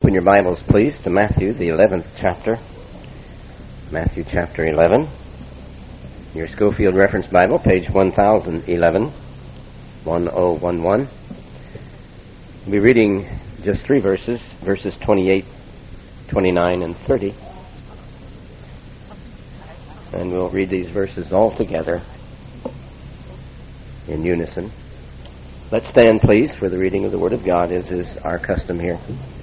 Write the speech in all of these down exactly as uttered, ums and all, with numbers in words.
Open your Bibles, please, to Matthew, the eleventh chapter. Matthew chapter eleven. Your Schofield Reference Bible, page one thousand eleven, ten eleven. We'll be reading just three verses, verses twenty-eight, twenty-nine, and thirty. And we'll read these verses all together in unison. Let's stand, please, for the reading of the Word of God, as is our custom here.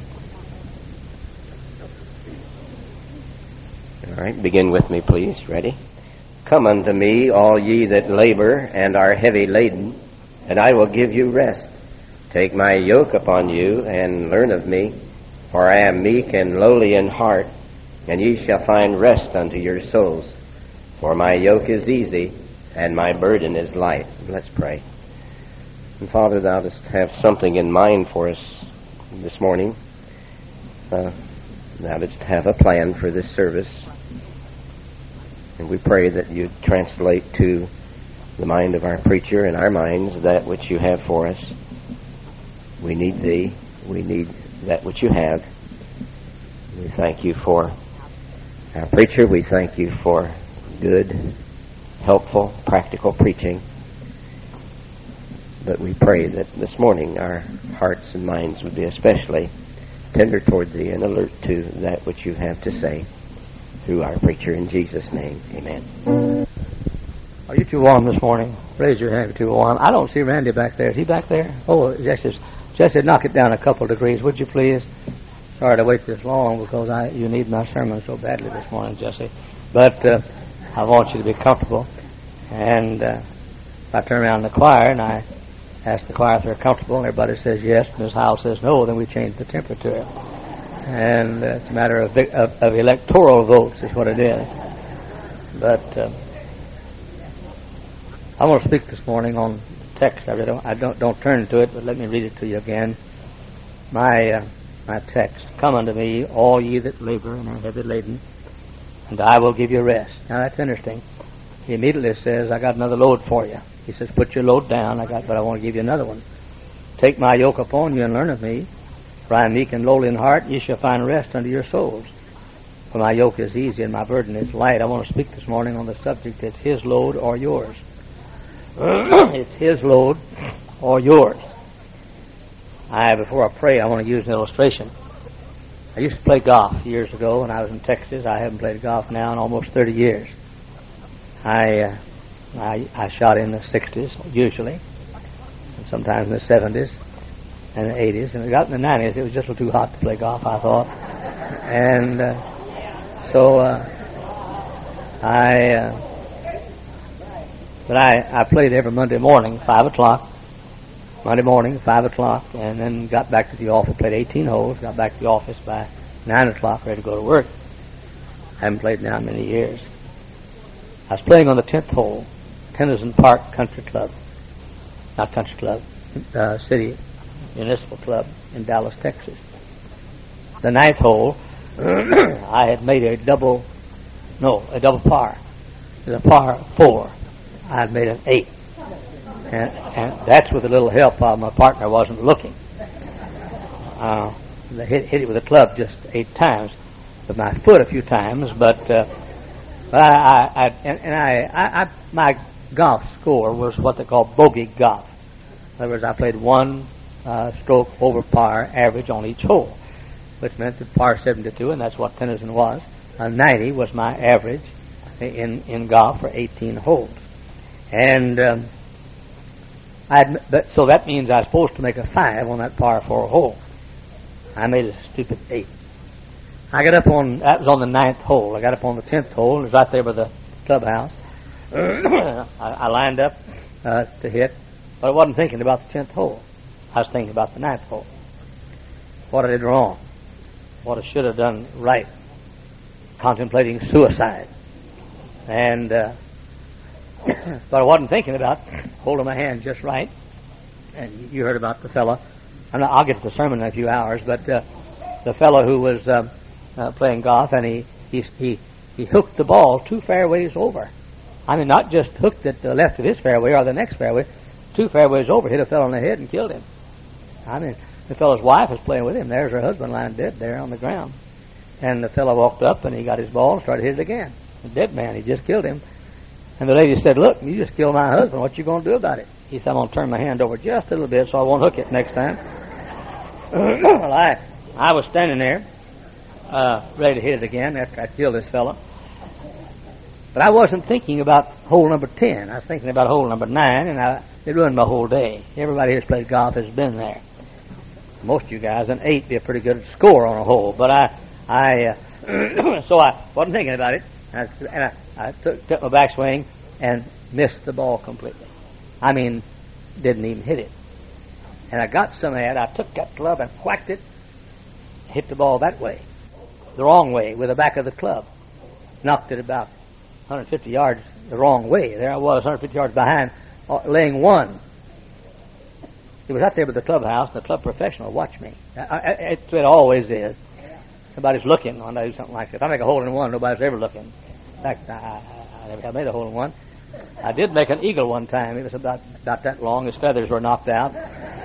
All right, begin with me, please. Ready? Come unto me, all ye that labor and are heavy laden, and I will give you rest. Take my yoke upon you, and learn of me, for I am meek and lowly in heart, and ye shall find rest unto your souls. For my yoke is easy, and my burden is light. Let's pray. And Father, thou dost have something in mind for us this morning. Uh, thou dost have a plan for this service. And we pray that you translate to the mind of our preacher and our minds that which you have for us. We need thee. We need that which you have. We thank you for our preacher. We thank you for good, helpful, practical preaching. But we pray that this morning our hearts and minds would be especially tender toward thee and alert to that which you have to say through our preacher, in Jesus' name. Amen. Are you too warm this morning? Raise your hand if you're too warm. I don't see Randy back there. Is he back there? Oh, Jesse, Jesse, knock it down a couple degrees, would you please? Sorry to wait this long because I you need my sermon so badly this morning, Jesse. But uh, I want you to be comfortable. And uh, if I turn around the choir and I ask the choir if they're comfortable, and everybody says yes, and Miz Howell says no, then we change the temperature. And uh, it's a matter of, of, of electoral votes is what it is. But uh, I want to speak this morning on text. I, really don't, I don't don't turn to it, but let me read it to you again. My uh, my text: Come unto me, all ye that labor and are heavy laden, and I will give you rest. Now that's interesting. He immediately says, I got another load for you. He says, put your load down, I got, but I want to give you another one. Take my yoke upon you and learn of me, for I am meek and lowly in heart, ye shall find rest unto your souls. For my yoke is easy and my burden is light. I want to speak this morning on the subject, it's his load or yours. It's his load or yours. I, before I pray, I want to use an illustration. I used to play golf years ago when I was in Texas. I haven't played golf now in almost thirty years. I, uh, I I shot in the sixties, usually, and sometimes in the seventies and the eighties. And it got in the nineties, it was just a little too hot to play golf, I thought. And uh, so uh, I, uh, but I, I played every Monday morning, five o'clock, Monday morning, five o'clock, and then got back to the office, played eighteen holes, got back to the office by nine o'clock, ready to go to work. I haven't played now many years. I was playing on the tenth hole, Tennyson Park Country Club, not Country Club, uh, City Municipal Club in Dallas, Texas. The ninth hole, I had made a double, no, a double par. It was a par four. I had made an eight. And, and that's with a little help while my partner wasn't looking. Uh, I hit, hit it with a club just eight times, with my foot a few times, but uh, I, I, I and, and I, I, I, my golf score was what they call bogey golf. In other words, I played one uh, stroke over par average on each hole, which meant that par seventy-two, and that's what Tennyson was. Uh, ninety was my average in in golf for eighteen holes, and um, I but so that means I was supposed to make a five on that par four hole. I made a stupid eight. I got up on, that was on the ninth hole. I got up on the tenth hole. It was right there by the clubhouse. I, I lined up uh, to hit, but I wasn't thinking about the tenth hole. I was thinking about the ninth hole. What I did wrong. What I should have done right. Contemplating suicide. And, uh, but I wasn't thinking about holding my hand just right. And you heard about the fellow. I'm not, I'll get to the sermon in a few hours, but uh, the fellow who was uh, uh, playing golf, and he, he he he hooked the ball two fairways over. I mean, not just hooked it to the left of his fairway or the next fairway, two fairways over, hit a fellow in the head and killed him. I mean, The fellow's wife was playing with him. There's her husband lying dead there on the ground. And the fellow walked up and he got his ball and started hitting it again. The dead man, he just killed him. And the lady said, look, you just killed my husband. What you going to do about it? He said, I'm going to turn my hand over just a little bit so I won't hook it next time. Well, I, I was standing there, uh, ready to hit it again after I killed this fellow. But I wasn't thinking about hole number ten. I was thinking about hole number nine, and I, it ruined my whole day. Everybody who's played golf has been there. Most of you guys, an eight be a pretty good score on a hole. But I, I, uh, so I wasn't thinking about it, and I, and I, I took, took my backswing and missed the ball completely. I mean, didn't even hit it. And I got so mad, I took that club and whacked it, hit the ball that way, the wrong way, with the back of the club. Knocked it about one hundred fifty yards the wrong way. There I was, one hundred fifty yards behind, uh, laying one. It was out there with the clubhouse, and the club professional watched me. I, I, it, it always is. Somebody's looking when I do something like this. If I make a hole in one, nobody's ever looking. In fact, I, I, I made a hole in one. I did make an eagle one time. It was about, about that long. His feathers were knocked out.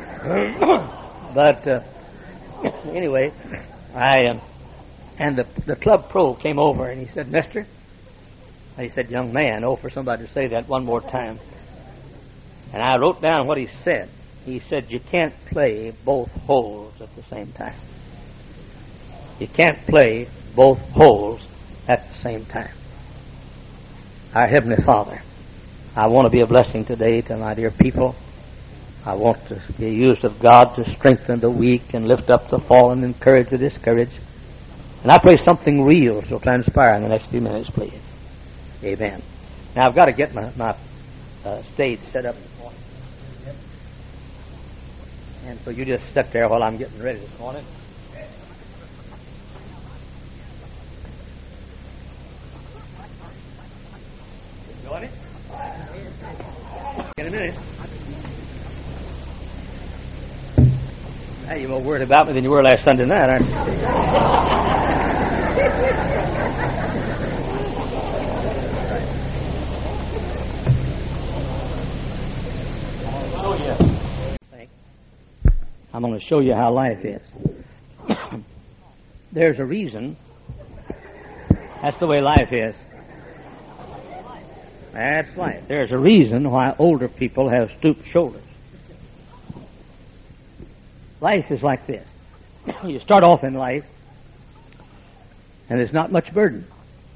But uh, anyway, I um, and the the club pro came over and he said, "Mister," he said, "Young man." Oh, for somebody to say that one more time. And I wrote down what he said. He said, "You can't play both holes at the same time. You can't play both holes at the same time." Our Heavenly Father, I want to be a blessing today to my dear people. I want to be used of God to strengthen the weak and lift up the fallen, encourage the discouraged. And I pray something real shall transpire in the next few minutes, please. Amen. Now I've got to get my, my uh, stage set up this morning. And so you just sit there while I'm getting ready this morning. Enjoying it? In a minute. Hey, you're more worried about me than you were last Sunday night, aren't you? I'm going to show you how life is. There's a reason. That's the way life is. That's life. There's a reason why older people have stooped shoulders. Life is like this. You start off in life, and there's not much burden.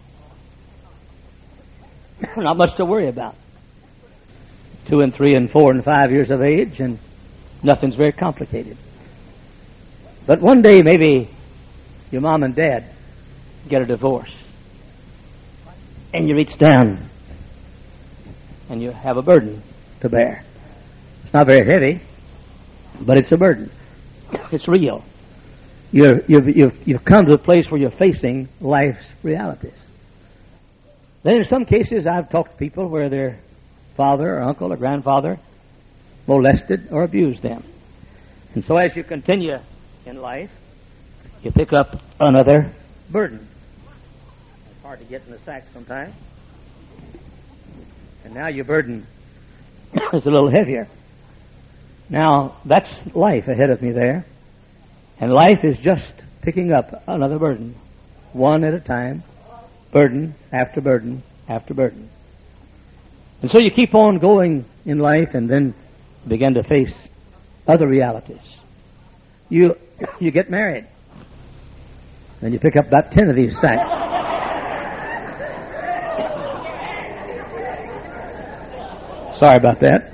Not much to worry about. Two and three and four and five years of age, and nothing's very complicated. But one day, maybe your mom and dad get a divorce, and you reach down, and you have a burden to bear. It's not very heavy, but it's a burden. It's real. You're, you've, you've, you've come to a place where you're facing life's realities. Then in some cases, I've talked to people where their father or uncle or grandfather molested or abused them. And so as you continue in life, you pick up another burden. It's hard to get in the sack sometimes. And now your burden is a little heavier. Now, that's life ahead of me there. And life is just picking up another burden, one at a time, burden after burden after burden. And so you keep on going in life and then begin to face other realities. You you get married, and you pick up about ten of these sacks. Sorry about that.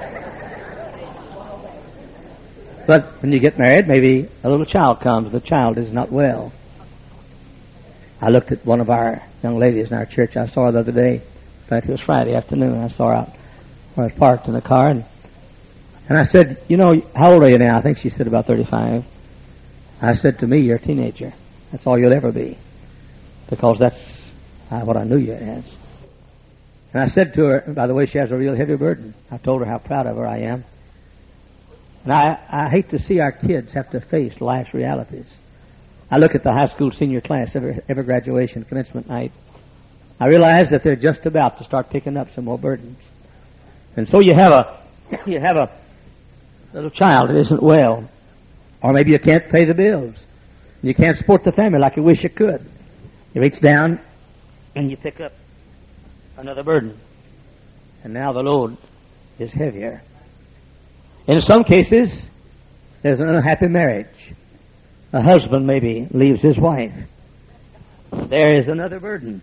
But when you get married, maybe a little child comes. The child is not well. I looked at one of our young ladies in our church. I saw her the other day. In fact, it was Friday afternoon. I saw her out where I was parked in the car. And, and I said, you know, how old are you now? I think she said about thirty-five. I said, to me, you're a teenager. That's all you'll ever be. Because that's uh, what I knew you as. And I said to her, by the way, she has a real heavy burden. I told her how proud of her I am. And I, I hate to see our kids have to face life's realities. I look at the high school senior class, every, every graduation, commencement night. I realize that they're just about to start picking up some more burdens. And so you have a you have a little child that isn't well. Or maybe you can't pay the bills. You can't support the family like you wish you could. You reach down and you pick up another burden. And now the load is heavier. In some cases, there's an unhappy marriage. A husband maybe leaves his wife. There is another burden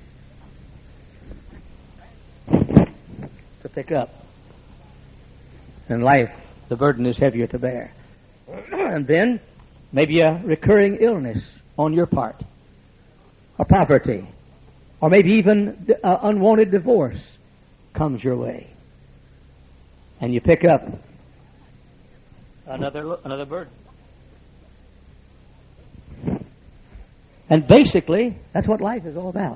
to pick up. In life, the burden is heavier to bear. And then, maybe a recurring illness on your part, or poverty, or maybe even uh, unwanted divorce comes your way. And you pick up another another burden. And basically, that's what life is all about.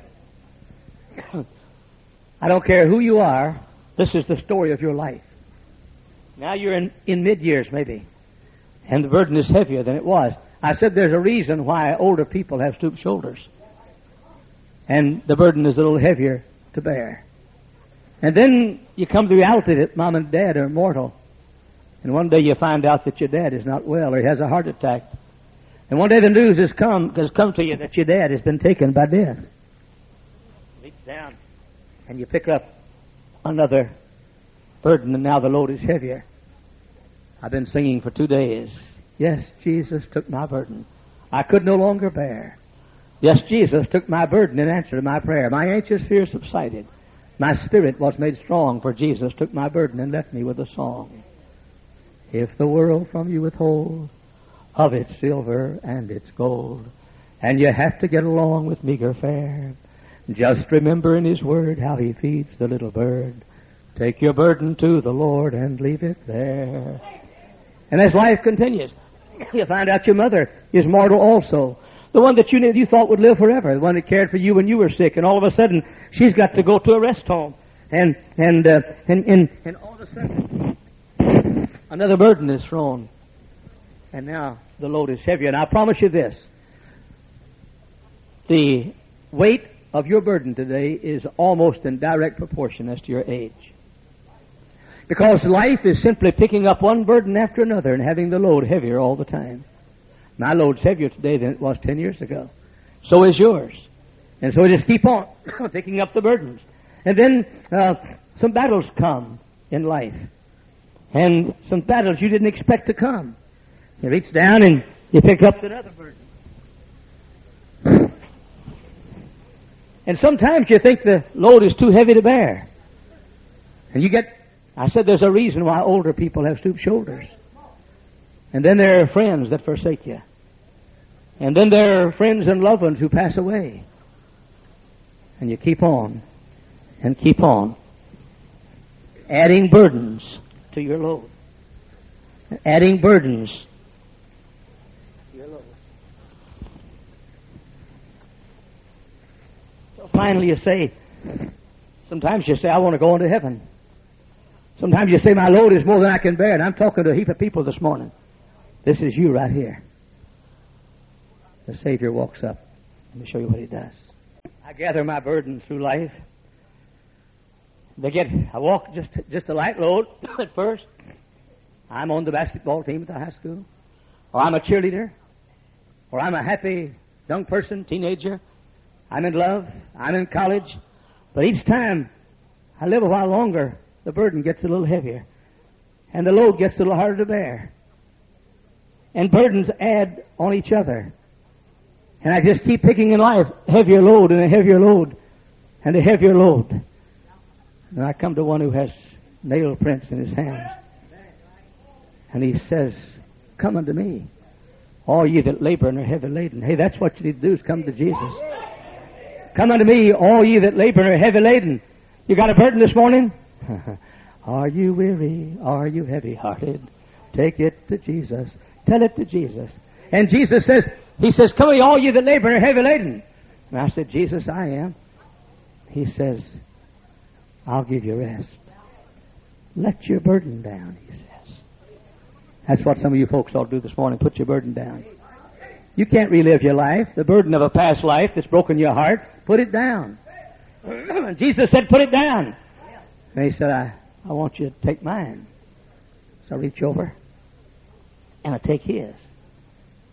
I don't care who you are, this is the story of your life. Now you're in, in mid-years maybe, and the burden is heavier than it was. I said there's a reason why older people have stooped shoulders. And the burden is a little heavier to bear. And then you come to the reality that mom and dad are mortal. And one day you find out that your dad is not well, or he has a heart attack. And one day the news has come, has come to you that your dad has been taken by death. Reach down and you pick up another burden, and now the load is heavier. I've been singing for two days. Yes, Jesus took my burden. I could no longer bear. Yes, Jesus took my burden in answer to my prayer. My anxious fear subsided. My spirit was made strong, for Jesus took my burden and left me with a song. If the world from you withhold of its silver and its gold, and you have to get along with meager fare, just remember in His Word how He feeds the little bird. Take your burden to the Lord and leave it there. And as life continues, you find out your mother is mortal also. The one that you knew you thought would live forever, the one that cared for you when you were sick, and all of a sudden she's got to go to a rest home, and and uh, and, and and all of a sudden another burden is thrown, and now the load is heavier. And I promise you this: the weight of your burden today is almost in direct proportion as to your age, because life is simply picking up one burden after another and having the load heavier all the time. My load's heavier today than it was ten years ago. So is yours. And so just keep on picking up the burdens. And then uh, some battles come in life. And some battles you didn't expect to come. You reach down and you pick up another burden. And sometimes you think the load is too heavy to bear. And you get, I said there's a reason why older people have stooped shoulders. And then there are friends that forsake you. And then there are friends and loved ones who pass away. And you keep on and keep on adding burdens to your load. Adding burdens to your load. So finally you say, sometimes you say, I want to go into heaven. Sometimes you say, my load is more than I can bear. And I'm talking to a heap of people this morning. This is you right here. The Savior walks up. Let me show you what He does. I gather my burdens through life. They get, I walk just just a light load at first. I'm on the basketball team at the high school. Or I'm a cheerleader. Or I'm a happy young person, teenager. I'm in love. I'm in college. But each time I live a while longer, the burden gets a little heavier. And the load gets a little harder to bear. And burdens add on each other. And I just keep picking in life heavier load and a heavier load and a heavier load. And I come to one who has nail prints in his hands. And he says, come unto me, all ye that labor and are heavy laden. Hey, that's what you need to do, is come to Jesus. Come unto me, all ye that labor and are heavy laden. You got a burden this morning? Are you weary? Are you heavy hearted? Take it to Jesus. Tell it to Jesus. And Jesus says, He says, come ye all ye that labor and are heavy laden. And I said, Jesus, I am. He says, I'll give you rest. Let your burden down, He says. That's what some of you folks ought to do this morning. Put your burden down. You can't relive your life. The burden of a past life that's broken your heart. Put it down. Jesus said, put it down. And He said, I, I want you to take mine. So I reach over and I take His.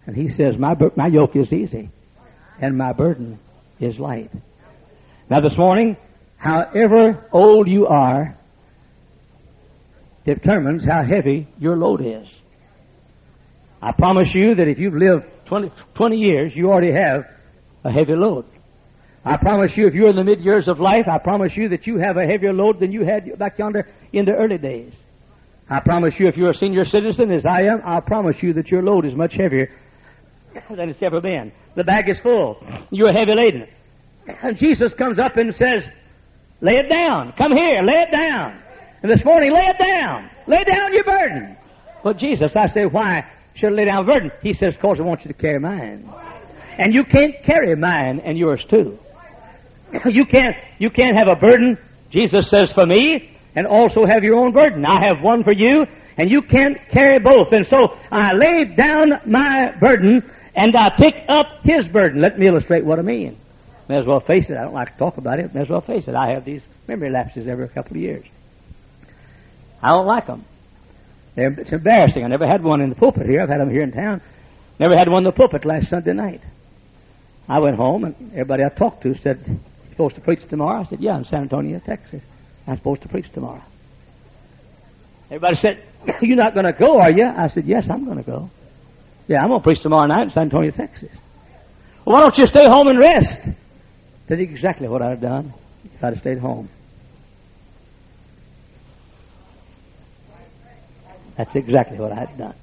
And he says, my, bur- my yoke is easy, and my burden is light. Now this morning, however old you are determines how heavy your load is. I promise you that if you've lived twenty, twenty years, you already have a heavy load. I promise you if you're in the mid-years of life, I promise you that you have a heavier load than you had back yonder in the early days. I promise you if you're a senior citizen, as I am, I promise you that your load is much heavier than it's ever been. The bag is full. You're heavy laden. And Jesus comes up and says, lay it down. Come here, lay it down. And this morning, lay it down. Lay down your burden. But Jesus, I say, why should I lay down a burden? He says, because I want you to carry mine. And you can't carry mine and yours too. You can't, you can't have a burden, Jesus says, for me, and also have your own burden. I have one for you, and you can't carry both. And so I laid down my burden, and I picked up his burden. Let me illustrate what I mean. May as well face it. I don't like to talk about it. May as well face it. I have these memory lapses every couple of years. I don't like them. They're, it's embarrassing. I never had one in the pulpit here. I've had them here in town. Never had one in the pulpit last Sunday night. I went home, and everybody I talked to said, "You supposed to preach tomorrow?" I said, "Yeah, in San Antonio, Texas. I'm supposed to preach tomorrow." Everybody said, "You're not going to go, are you?" I said, "Yes, I'm going to go. Yeah, I'm going to preach tomorrow night in San Antonio, Texas." "Well, why don't you stay home and rest?" That's exactly what I'd have done if I'd have stayed home. That's exactly what I'd done.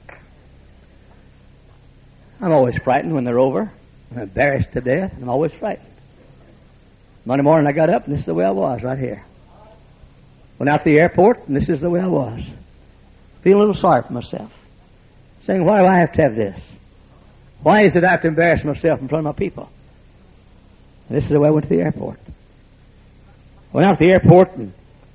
I'm always frightened when they're over. I'm embarrassed to death, and I'm always frightened. Monday morning I got up, and this is the way I was right here. Went out to the airport, and this is the way I was. Feeling a little sorry for myself. Saying, why do I have to have this? Why is it I have to embarrass myself in front of my people? And this is the way I went to the airport. Went out to the airport, and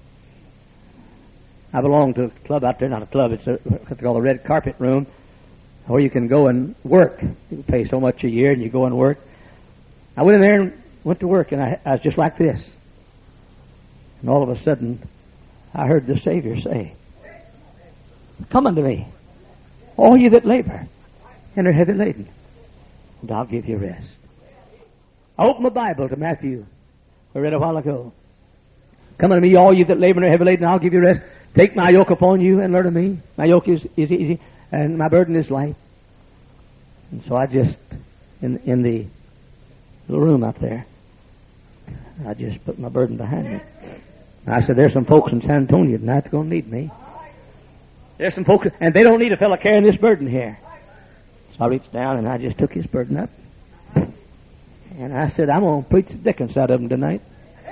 I belong to a club out there, not a club, it's a, what they call the red carpet room, where you can go and work. You pay so much a year, and you go and work. I went in there and went to work, and I, I was just like this. And all of a sudden, I heard the Savior say, "Come unto me, all you that labor and are heavy laden, and I'll give you rest." I opened my Bible to Matthew, I read a while ago. "Come unto me, all you that labor and are heavy laden, and I'll give you rest. Take my yoke upon you and learn of me. My yoke is, is easy, and my burden is light." And so I just, in, in the little room up there, I just put my burden behind me. I said, there's some folks in San Antonio tonight that's going to need me. There's some folks, and they don't need a fellow carrying this burden here. So I reached down and I just took his burden up. And I said, I'm going to preach the dickens out of them tonight.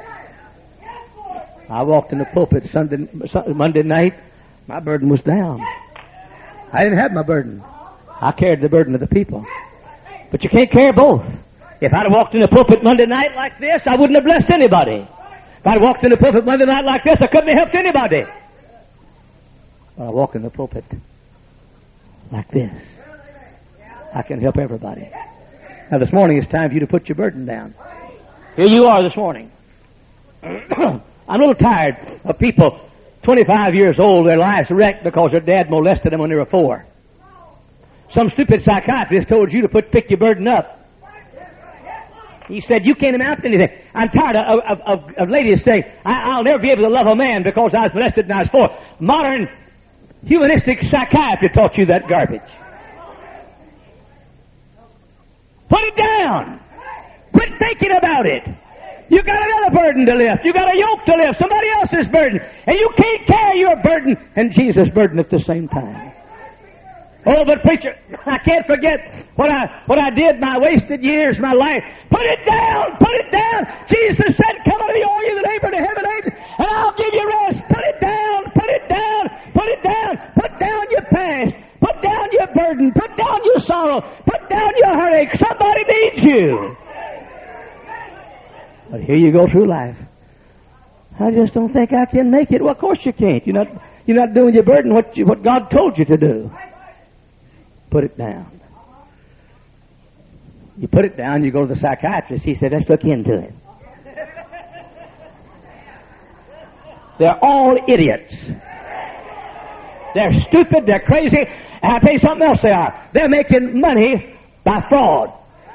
I walked in the pulpit Sunday, Monday night. My burden was down. I didn't have my burden. I carried the burden of the people. But you can't carry both. If I'd have walked in the pulpit Monday night like this, I wouldn't have blessed anybody. If I'd walked in the pulpit Monday night like this, I couldn't have helped anybody. But I walk in the pulpit like this, I can help everybody. Now this morning it's time for you to put your burden down. Here you are this morning. I'm a little tired of people twenty-five years old, their lives wrecked because their dad molested them when they were four. Some stupid psychiatrist told you to put pick your burden up. He said, you can't amount to anything. I'm tired of, of, of, of ladies saying, I, I'll never be able to love a man because I was molested when I was four. Modern humanistic psychiatry taught you that garbage. Put it down. Quit thinking about it. You got another burden to lift. You got a yoke to lift. Somebody else's burden. And you can't carry your burden and Jesus' burden at the same time. Oh, but preacher, I can't forget what I what I did my wasted years, my life. Put it down, put it down. Jesus said, come unto me, all you that labor and are heavy laden, and I'll give you rest. Put it down, put it down, put it down. Put down your past. Put down your burden. Put down your sorrow. Put down your heartache. Somebody needs you. But here you go through life. I just don't think I can make it. Well, of course you can't. You're not, you're not doing your burden what, you, what God told you to do. Put it down. You put it down, you go to the psychiatrist. He said, let's look into it. They're all idiots. They're stupid, they're crazy. And I'll tell you something else they are. They're making money by fraud.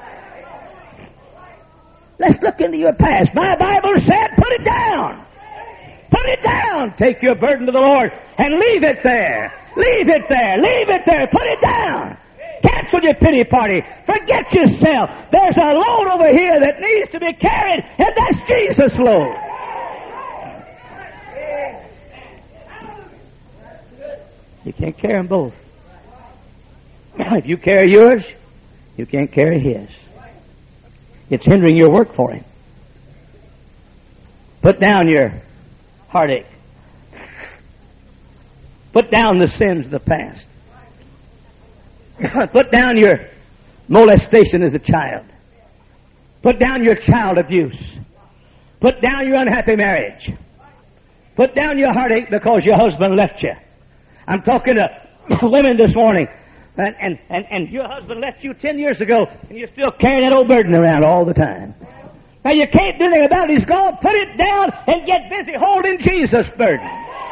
Let's look into your past. My Bible said, put it down. Put it down. Take your burden to the Lord and leave it there. Leave it there. Leave it there. Put it down. Cancel your pity party. Forget yourself. There's a load over here that needs to be carried, and that's Jesus' load. You can't carry them both. If you carry yours, you can't carry his. It's hindering your work for him. Put down your heartache. Put down the sins of the past. Put down your molestation as a child. Put down your child abuse. Put down your unhappy marriage. Put down your heartache because your husband left you. I'm talking to women this morning, and, and, and, and your husband left you ten years ago, and you're still carrying that old burden around all the time. Now you can't do anything about it. He's gone. Put it down and get busy holding Jesus' burden.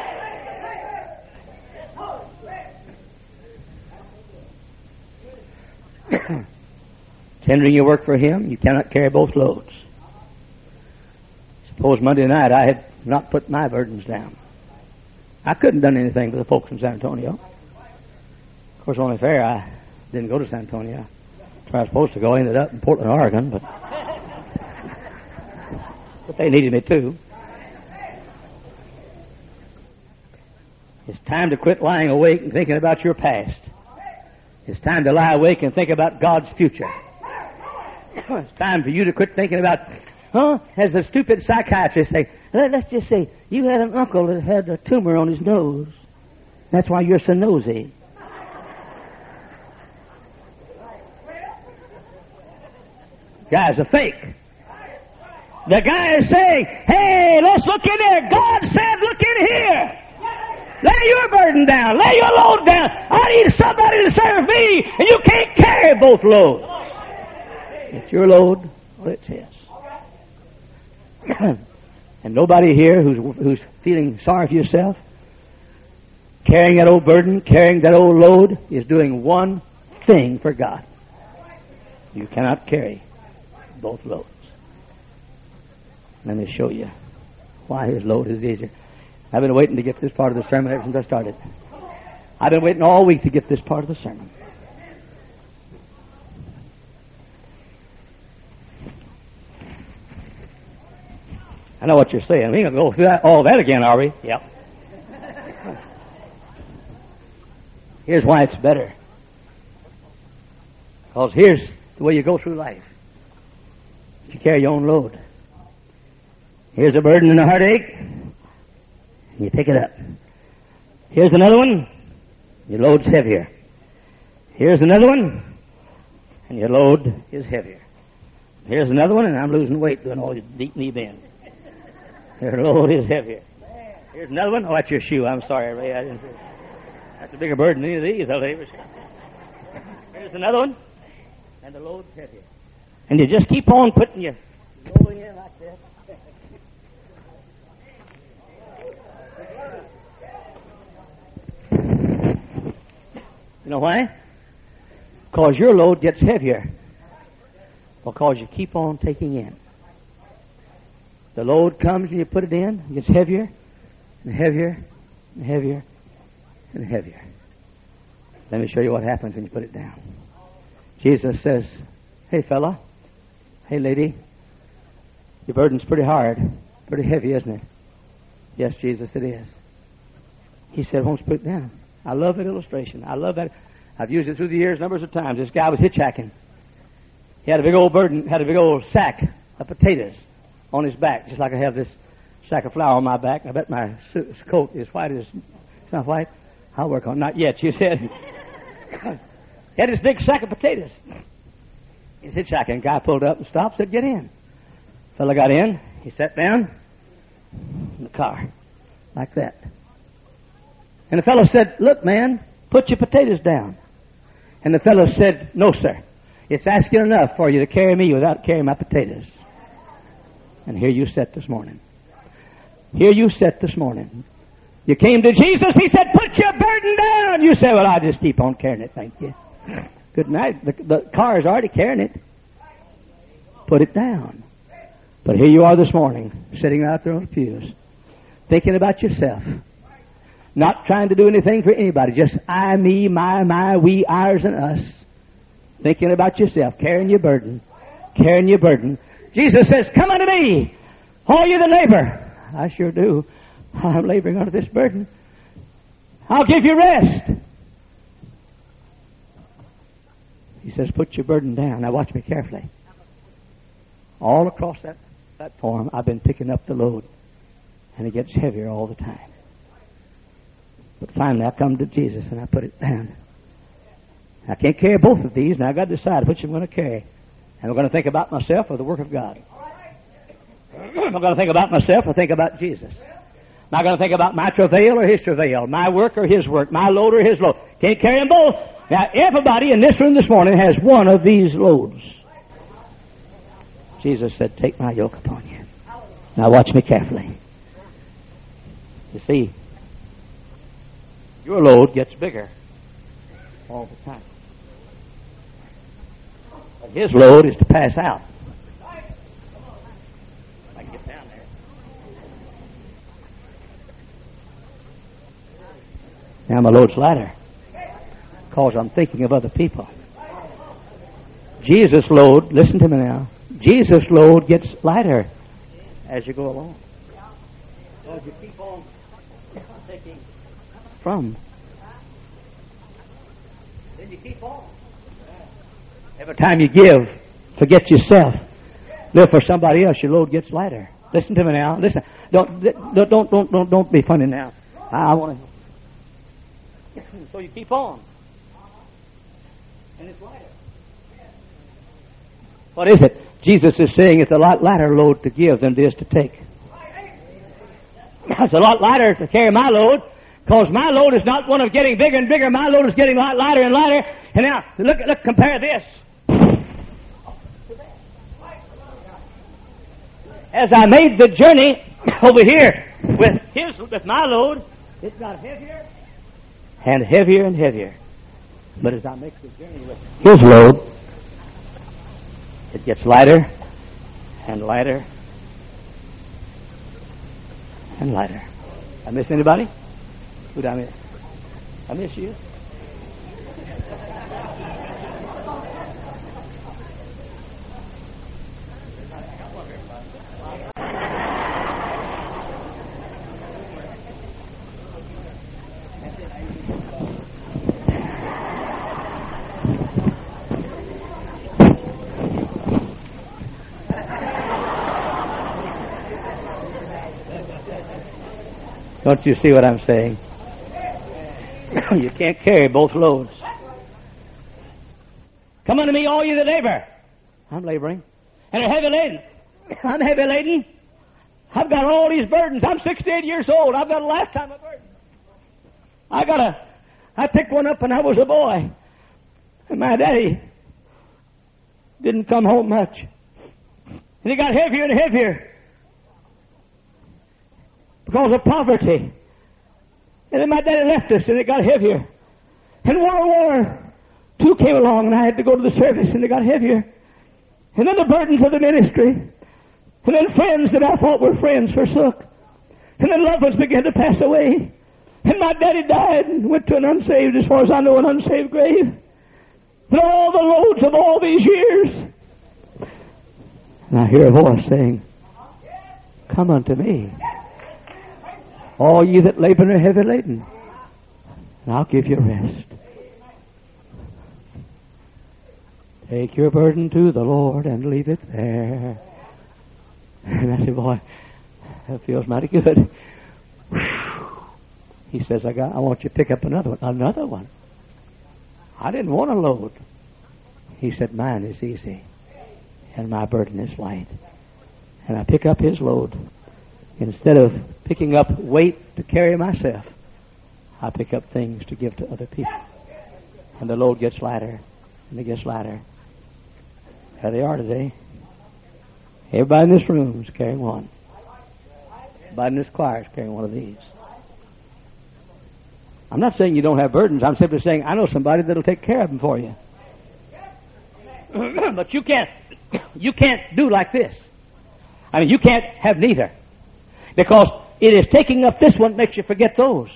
Tendering your work for him, you cannot carry both loads. Suppose Monday night I had not put my burdens down. I couldn't have done anything for the folks in San Antonio. Of course, only fair, I didn't go to San Antonio. That's where I was supposed to go. I ended up in Portland, Oregon, but but they needed me too. It's time to quit lying awake and thinking about your past. It's time to lie awake and think about God's future. It's time for you to quit thinking about, huh? As a stupid psychiatrist say, let's just say you had an uncle that had a tumor on his nose. That's why you're so nosy. Guy's a fake. The guy is saying, hey, let's look in there. God said, look in here. Lay your burden down. Lay your load down. I need somebody to serve me, and you can't carry both loads. It's your load or it's his. And nobody here who's who's feeling sorry for yourself, carrying that old burden, carrying that old load, is doing one thing for God. You cannot carry both loads. Let me show you why his load is easier. I've been waiting to get this part of the sermon ever since I started. I've been waiting all week to get this part of the sermon. I know what you're saying. We ain't going to go through that, all that again, are we? Yep. Here's why it's better. Because here's the way you go through life. You carry your own load. Here's a burden and a heartache. You pick it up. Here's another one. Your load's heavier. Here's another one. And your load is heavier. Here's another one, and I'm losing weight doing all these deep knee bends. Your load is heavier. Here's another one. Oh, that's your shoe. I'm sorry, Ray. I didn't see it. That's a bigger burden than any of these, I'll tell you. Here's another one. And the load's heavier. And you just keep on putting your load in like this. You know why? Because your load gets heavier. Because you keep on taking in. The load comes and you put it in, it gets heavier and heavier and heavier and heavier. Let me show you what happens when you put it down. Jesus says, hey fella, hey lady, your burden's pretty hard, pretty heavy, isn't it? Yes, Jesus, it is. He said, won't you put it down? I love that illustration. I love that. I've used it through the years numbers of times. This guy was hitchhiking. He had a big old burden, had a big old sack of potatoes on his back, just like I have this sack of flour on my back. I bet my coat is white as... It's not white? I'll work on it. Not yet, she said. He had this big sack of potatoes. He's hitchhiking. Guy pulled up and stopped, said, get in. Fellow got in. He sat down in the car, like that. And the fellow said, look, man, put your potatoes down. And the fellow said, no, sir. It's asking enough for you to carry me without carrying my potatoes. And here you sit this morning. Here you sit this morning. You came to Jesus. He said, put your burden down. You said, well, I'll just keep on carrying it. Thank you. Good night. The, the car is already carrying it. Put it down. But here you are this morning, sitting out there on the pews, thinking about yourself. Not trying to do anything for anybody. Just I, me, my, my, we, ours, and us. Thinking about yourself, carrying your burden. Carrying your burden. Jesus says, come unto me, all you that labor. I sure do. I'm laboring under this burden. I'll give you rest. He says, put your burden down. Now watch me carefully. All across that platform, I've been picking up the load. And it gets heavier all the time. But finally, I come to Jesus and I put it down. I can't carry both of these, and I've got to decide which I'm going to carry. Am I going to think about myself or the work of God? Am I going to think about myself or think about Jesus? Am I going to think about my travail or His travail? My work or His work? My load or His load? Can't carry them both. Now, everybody in this room this morning has one of these loads. Jesus said, take my yoke upon you. Now watch me carefully. You see, your load gets bigger all the time. But His load is to pass out. I can get down there. Now my load's lighter because I'm thinking of other people. Jesus' load, listen to me now, Jesus' load gets lighter as you go along. Because you keep on taking from. Then you keep on. Every time you give, forget yourself. Live for somebody else, your load gets lighter. Listen to me now. Listen. Don't don't don't don't don't, don't be funny now. I, I want to. So you keep on. And it's lighter. What is it? Jesus is saying it's a lot lighter load to give than it is to take. It's a lot lighter to carry my load, because my load is not one of getting bigger and bigger. My load is getting a lot lighter and lighter. And now, look, look, compare this. As I made the journey over here with his, with my load, it got heavier and heavier and heavier. But as I make the journey with his load, it gets lighter and lighter and lighter. I miss anybody? Who did I miss? I miss you. Don't you see what I'm saying? You can't carry both loads. Come unto me, all you that labor. I'm laboring. And are heavy laden. I'm heavy laden. I've got all these burdens. I'm sixty-eight years old. I've got a lifetime of burdens. I got a, I picked one up when I was a boy. And my daddy didn't come home much. And it got heavier and heavier. Because of poverty. And then my daddy left us and it got heavier. And World War Two came along and I had to go to the service and it got heavier. And then the burdens of the ministry. And then friends that I thought were friends forsook. And then loved ones began to pass away. And my daddy died and went to an unsaved, as far as I know, an unsaved grave. And all the loads of all these years. And I hear a voice saying, come unto me, all ye that labor and are heavy laden, and I'll give you rest. Take your burden to the Lord and leave it there. And I said, boy, that feels mighty good. He says, I got, I want you to pick up another one. Another one? I didn't want a load. He said, mine is easy, and my burden is light. And I pick up his load. Instead of picking up weight to carry myself, I pick up things to give to other people. And the load gets lighter, and it gets lighter. There they are today. Everybody in this room is carrying one. Everybody in this choir is carrying one of these. I'm not saying you don't have burdens. I'm simply saying I know somebody that'll take care of them for you. But you can't, you can't do like this. I mean, you can't have neither. Because it is taking up this one that makes you forget those.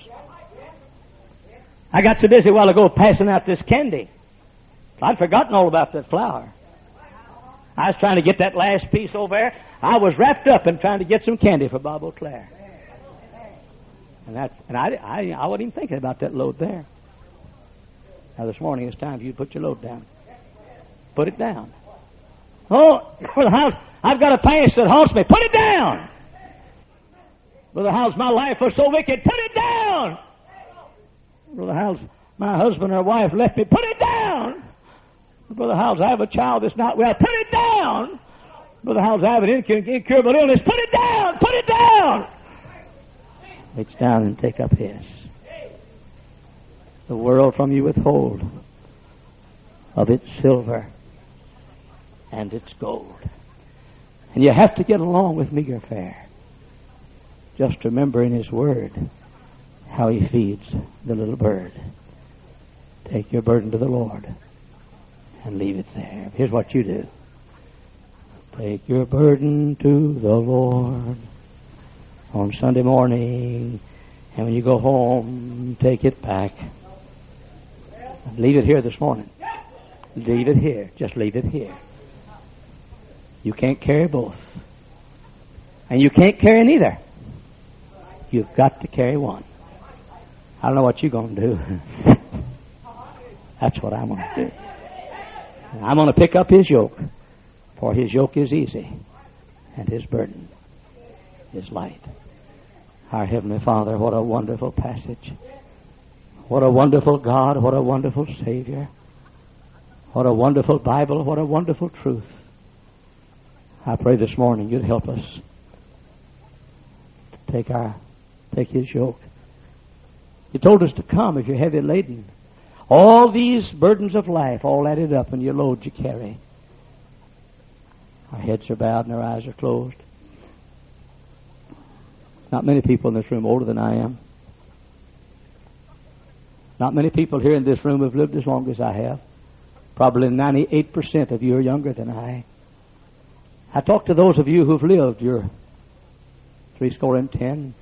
I got so busy a while ago passing out this candy. I'd forgotten all about that flower. I was trying to get that last piece over there. I was wrapped up in trying to get some candy for Bob O'Clair. And that, and I, I, I wasn't even thinking about that load there. Now this morning it's time for you to put your load down. Put it down. Oh, Brother Howes, I've got a past that haunts me. Put it down. Brother Howes, my life was so wicked. Put it down. Brother Howes, my husband or wife left me. Put it down. Brother Howes, I have a child that's not well. Put it down. Brother Howes, I have an inc- incurable illness. Put it down. Put it down. Reach down and take up his. The world from you withhold of its silver and its gold. And you have to get along with meager fare. Just remember in his word how he feeds the little bird. Take your burden to the Lord and leave it there. Here's what you do. Take your burden to the Lord on Sunday morning, and when you go home, take it back. Leave it here this morning. Leave it here. Just leave it here. You can't carry both. And you can't carry neither. You've got to carry one. I don't know what you're going to do. That's what I'm going to do. I'm going to pick up his yoke, for his yoke is easy, and his burden is light. Our Heavenly Father, what a wonderful passage. What a wonderful God, what a wonderful Savior. What a wonderful Bible, what a wonderful truth. I pray this morning you'd help us to take our, take his yoke. You told us to come if you're heavy laden. All these burdens of life all added up in your load you carry. Our heads are bowed and our eyes are closed. Not many people in this room older than I am. Not many people here in this room have lived as long as I have. Probably ninety-eight percent of you are younger than I. I talk to those of you who've lived. You're three score and ten.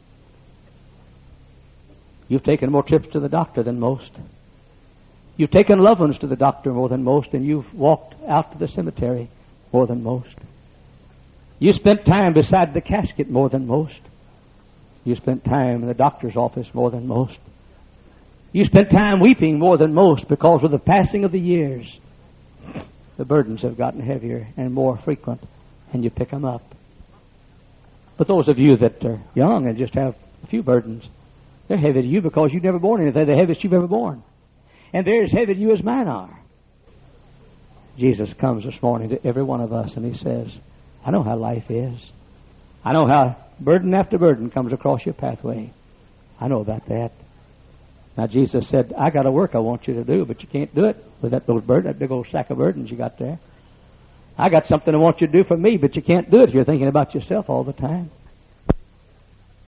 You've taken more trips to the doctor than most. You've taken loved ones to the doctor more than most, and you've walked out to the cemetery more than most. You spent time beside the casket more than most. You spent time in the doctor's office more than most. You spent time weeping more than most, because with the passing of the years, the burdens have gotten heavier and more frequent, and you pick them up. But those of you that are young and just have a few burdens, they're heavy to you because you've never borne anything. They're the heaviest you've ever borne. And they're as heavy to you as mine are. Jesus comes this morning to every one of us and he says, I know how life is. I know how burden after burden comes across your pathway. I know about that. Now Jesus said, I got a work I want you to do, but you can't do it with that those burden, that big old sack of burdens you got there. I got something I want you to do for me, but you can't do it if you're thinking about yourself all the time.